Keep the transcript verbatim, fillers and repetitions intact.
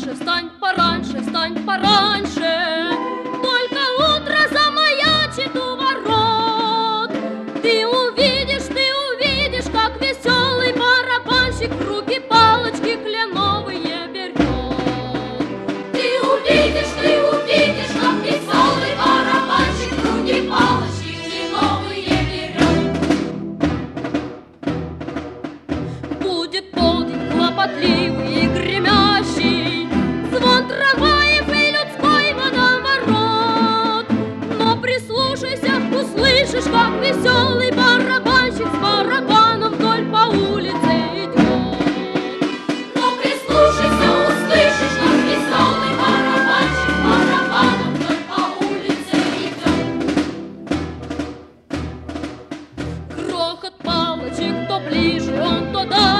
пораньше, встань пораньше, встань пораньше. Только утро замаячит у ворот. Ты увидишь, ты увидишь, как веселый барабанщик в руки палочки кленовые берет. Ты увидишь, ты увидишь, как веселый барабанщик в руки палочки кленовые берет. Будет полдень хлопотливый и гремящий, звон трамваев и людской водоворот. Но прислушайся, услышишь, как веселый барабанщик с барабаном вдоль по улице идет. Но прислушайся, услышишь, как веселый барабанщик с барабаном вдоль по улице идет. Грохот палочек то ближе, он то дальше.